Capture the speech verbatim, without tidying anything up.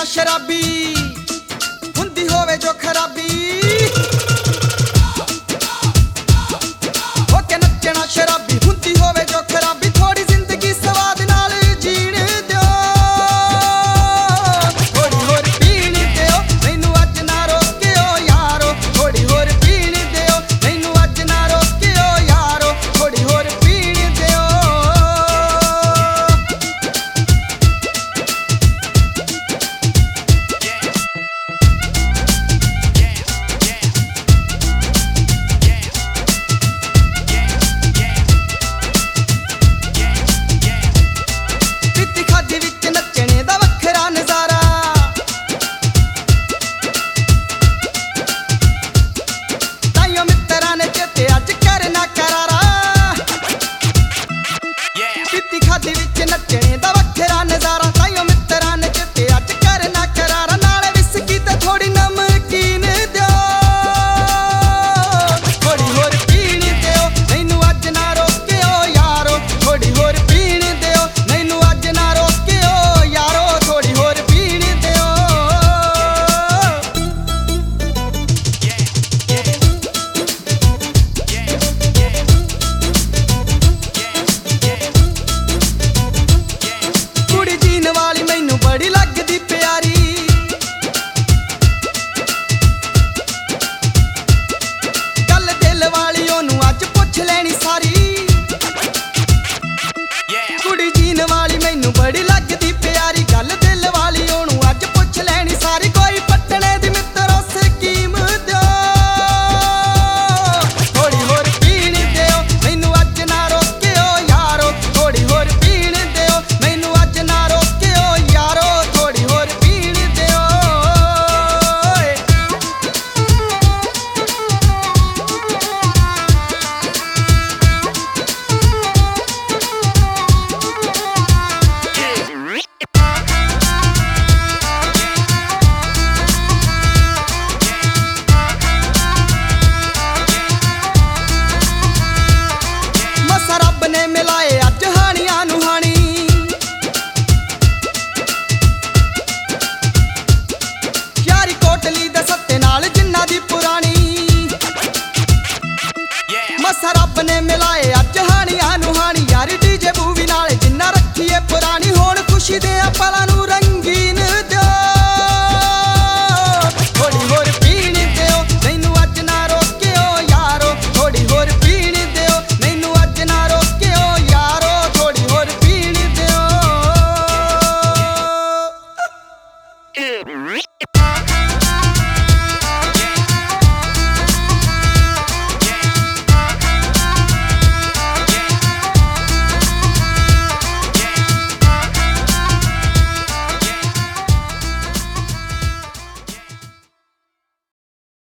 ਨੱਚਣਾ ਸ਼ਰਾਬੀ ਹੁੰਦੀ ਹੋਵੇ ਜੋ ਖਰਾਬੀ ਹੋ ਕੇ ਨੱਚਣਾ ਸ਼ਰਾਬੀ ਹੁੰਦੀ ਹੋਵੇ ਜੋ ਖਰਾਬੀ ਥੋੜੀ ਜ਼ਿੰਦਗੀ ਸਵਾਦ ਨਾਲ ਜੀਣ ਦਿਓ ਥੋੜੀ ਹੋਰ ਪੀਣ ਦਿਓ ਮੈਨੂੰ ਅੱਜ ਨਾ ਰੋਕਿਓ ਯਾਰੋ ਥੋੜੀ ਹੋਰ ਪੀਣ ਦਿਓ ਮੈਨੂੰ ਅੱਜ ਨਾ ਰੋਕਿਓ ਯਾਰੋ ਥੋੜੀ ਹੋਰ ਪੀਣ ਦਿਓ ਖਾਦੀ ਵਿੱਚ ਨੱਚਣੇ ਦਾ ਵੱਖਰਾ ਨਜ਼ਾਰਾ ਤਾਈਓ ਮਿੱਤਰਾਂ ਨੇ ਚਿੱਤੇ ਅੱਜ ਕਰਨਾ ਕਰਾਰਾ ਨਾਲੇ ਵਿਸਕੀ ਤੇ ਥੋੜੀ ਨਮਕੀਨ ਦਿਓ ਥੋੜੀ ਹੋਰ ਪੀਣ ਦਿਓ ਮੈਨੂੰ ਅੱਜ ਨਾ ਰੋਕਿਓ ਯਾਰੋ ਥੋੜੀ ਹੋਰ ਪੀਣ ਦਿਓ ਮੈਨੂੰ ਅੱਜ ਨਾ ਰੋਕਿਓ ਯਾਰੋ ਥੋੜੀ ਹੋਰ ਪੀਣ ਦਿਓ ਵਾਲੀ ਮੈਨੂੰ ਬੜੀ ਲੱਗਦੀ ਪਿਆਰੀ ਗੱਲ ਦਿਲ ਵਾਲੀ ਉਹਨੂੰ ਅੱਜ ਪੁੱਛ ਲੈਣੀ ਸਾਰੀ ਕੁੜੀ ਜੀਨ ਵਾਲੀ ਮੈਨੂੰ ਬੜੀ ਲੱਗਦੀ ਪਿਆਰੀ ਗੱਲ ਦਿਲ ਵਾਲੀ ਉਹਨੂੰ ਅੱਜ ਪੁੱਛ ਲੈਣੀ ਸਾਰੀ ਕੋਈ ਪੱਟਣੇ ਦੀ ਮਿੱਤਰੋ ਸਕੀਮ ਦਿਓ ਥੋੜੀ ਹੋਰ ਪੀਣ ਦਿਓ ਮੈਨੂੰ ਅੱਜ ਨਾ ਰੋਕਿਓ ਯਾਰੋ ਥੋੜੀ ਹੋਰ ਪੀਣ ਦਿਓ ਮੈਨੂੰ ਅੱਜ ਨਾ ਰੱਬ ਨੇ ਮਿਲਾਏ ਅੱਜ ਹਾਣੀਆਂ ਨੂੰ ਹਾਣੀ ਯਾਰੀ ਕੋਟਲੀ ਦੇ ਸੱਤੇ ਨਾਲ ਜਿੰਨਾ ਦੀ ਪੁਰਾਣੀ ਮਸਾ ਰੱਬ ਨੇ ਮਿਲਾਏ ਅੱਜ ਹਾਣੀਆਂ ਨੂੰ ਹਾਣੀ ਯਾਰੀ ਡੀਜੇ ਬੂਵੀ ਨਾਲ ਜਿੰਨਾ ਰੱਖੀਏ ਪੁਰਾਣੀ ਹੁਣ ਖੁਸ਼ੀ ਦੇ ਪਲਾਂ ਨੂੰ